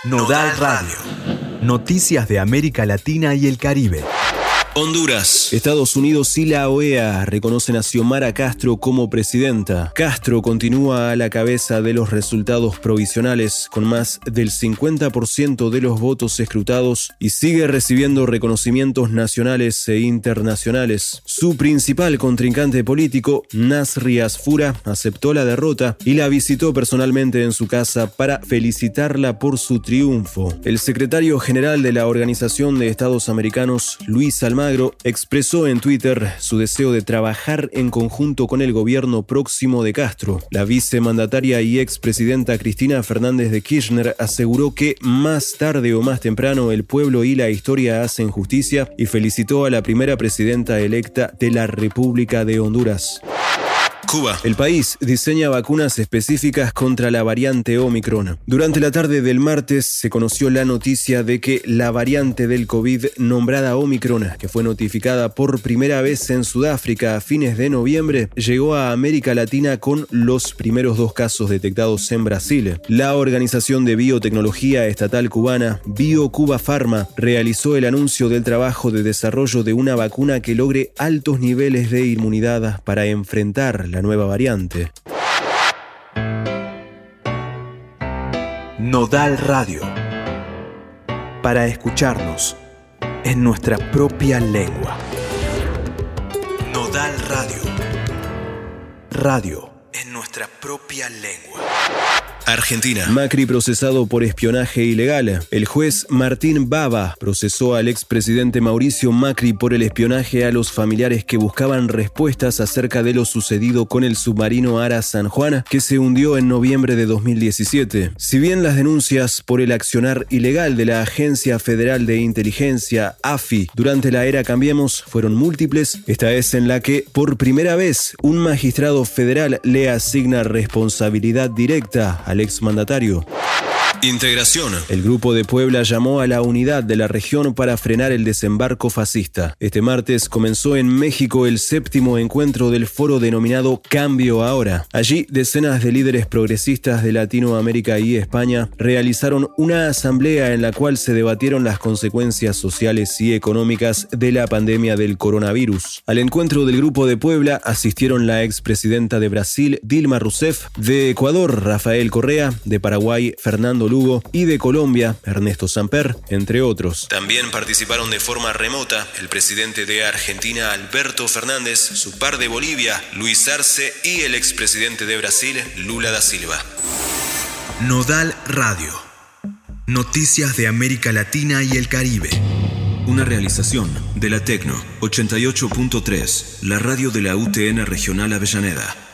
Nodal Radio. Noticias de América Latina y el Caribe. Honduras. Estados Unidos y la OEA reconocen a Xiomara Castro como presidenta. Castro continúa a la cabeza de los resultados provisionales con más del 50% de los votos escrutados y sigue recibiendo reconocimientos nacionales e internacionales. Su principal contrincante político, Nasri Asfura, aceptó la derrota y la visitó personalmente en su casa para felicitarla por su triunfo. El secretario general de la Organización de Estados Americanos, Luis Almagro, expresó en Twitter su deseo de trabajar en conjunto con el gobierno próximo de Castro. La vicemandataria y expresidenta Cristina Fernández de Kirchner aseguró que más tarde o más temprano el pueblo y la historia hacen justicia y felicitó a la primera presidenta electa de la República de Honduras. Cuba. El país diseña vacunas específicas contra la variante Omicron. Durante la tarde del martes se conoció la noticia de que la variante del COVID nombrada Omicron, que fue notificada por primera vez en Sudáfrica a fines de noviembre, llegó a América Latina con los primeros 2 casos detectados en Brasil. La Organización de Biotecnología Estatal Cubana, BioCuba Pharma, realizó el anuncio del trabajo de desarrollo de una vacuna que logre altos niveles de inmunidad para enfrentar la nueva variante. Nodal Radio. Para escucharnos en nuestra propia lengua. Nodal Radio. Radio en nuestra propia lengua. Argentina. Macri procesado por espionaje ilegal. El juez Martín Baba procesó al expresidente Mauricio Macri por el espionaje a los familiares que buscaban respuestas acerca de lo sucedido con el submarino Ara San Juan, que se hundió en noviembre de 2017. Si bien las denuncias por el accionar ilegal de la Agencia Federal de Inteligencia, AFI, durante la era Cambiemos fueron múltiples, esta es en la que, por primera vez, un magistrado federal le asigna responsabilidad directa al exmandatario. Integración. El Grupo de Puebla llamó a la unidad de la región para frenar el desembarco fascista. Este martes comenzó en México el 7º encuentro del foro denominado Cambio Ahora. Allí, decenas de líderes progresistas de Latinoamérica y España realizaron una asamblea en la cual se debatieron las consecuencias sociales y económicas de la pandemia del coronavirus. Al encuentro del Grupo de Puebla asistieron la expresidenta de Brasil, Dilma Rousseff, de Ecuador, Rafael Correa, de Paraguay, Fernando Lugo, y de Colombia, Ernesto Samper, entre otros. También participaron de forma remota el presidente de Argentina, Alberto Fernández, su par de Bolivia, Luis Arce, y el expresidente de Brasil, Lula da Silva. Nodal Radio. Noticias de América Latina y el Caribe. Una realización de la Tecno 88.3, la radio de la UTN Regional Avellaneda.